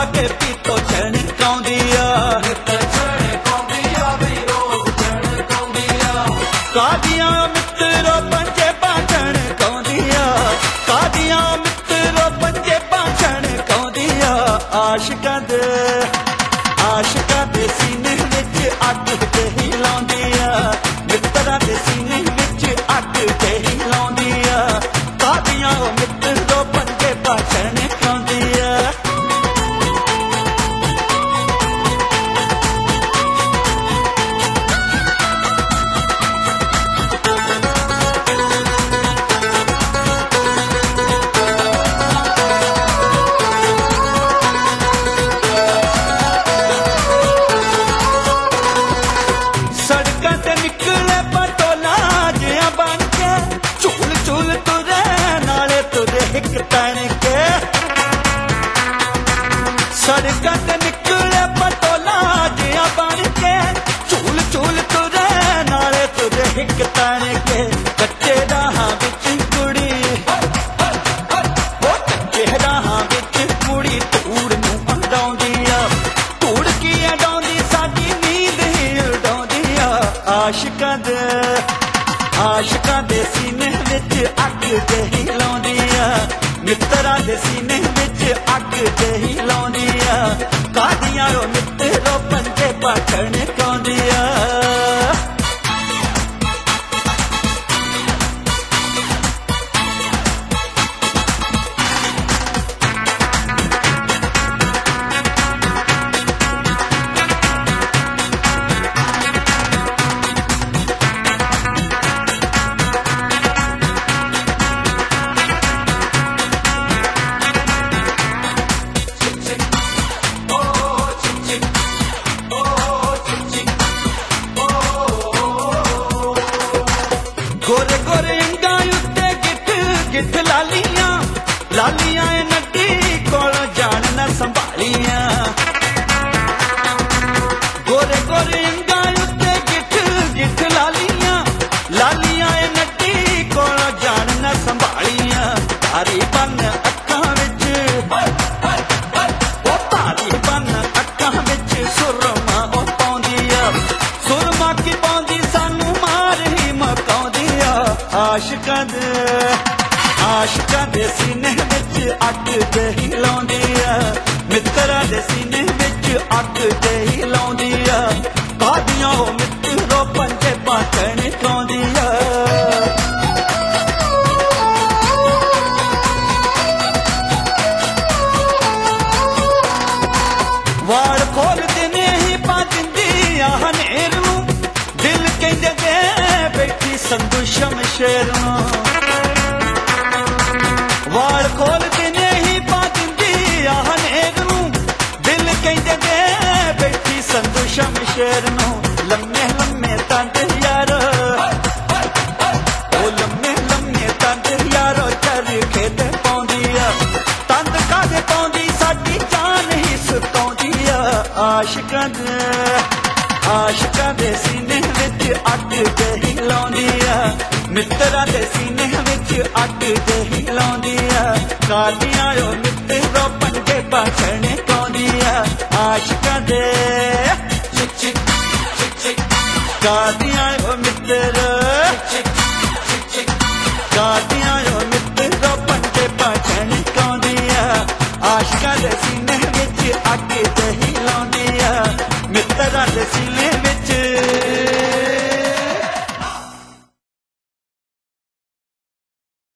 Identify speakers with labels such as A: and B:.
A: के पीतो छणकाउंदिया कादियां मित्रो पंजे पाछण कौंदिया कादियां मित्रो पंजे पाछण कौंदिया आशिकां दे सीने विच अग ते ही लाउंदिया मित्तरां दे सीने विच अग ते ही लाउंदिया कादियां मित्रो पंजे पाछण कौंदिया सड़कां ते निकले पटोला जिया बन के झूल झूल तुरे नाले तुरे हिक तन के कच्चे राहां विच कुड़ी कच्चे राहां विच कुड़ी धूड़ नूं उडाउंदिया धूड़ की उडाउंदी साडी नींद ही उडाउंदिया आशिकां दे सीने विच अग ते ही लाउंदिया मित्तरां दे सीने विच अग ते ही लाउंदिया कादियां मित्रो पंजे पाछण कौंदिया गोरे गोरे अंगां उत्ते गिठ लालियां लालियां नड्डी कोलों जान न संभालियां गोरे गोरे अंगां उत्ते गिठ लालियां लालियां नड्डी कोलों जान न संभालियां तारी बन अक्खां विच तारी बन अक्खां विच सुरमा पाउंदिया सुरमा की पाउंदी सानू मार ही मकाउंदिया आशिकां दे सीने विच अग ते ही लाउंदिया मित्तरां दे सीने विच अग ते ही लाउंदिया कादियां मित्रो पंजे पाछण कौंदिया वाड़ खोल दिने ही पा दिंदी हनेर नूं दिल कहंदे दे बैठी संधू शमशेर नूं वाड़ खोल दिने ही पा दिंदी हनेर नूं दिल कहंदे दे बैठी संधू शमशेर नूं लम्मे लम्मे तंद यारो ओ लम्मे लम्मे तंद यारो चरखे ते पाउंदिया तंद कादे पाउंदी साडी जान ही सताउंदिया आशिकां दे सीने विच अग ते ही लाउंदिया मित्तरां दे सीने विच अग ते ही लाउंदिया कादियां मित्रो पंजे पाछण कौंदिया आशिकां दे कादियां मित्र कादियां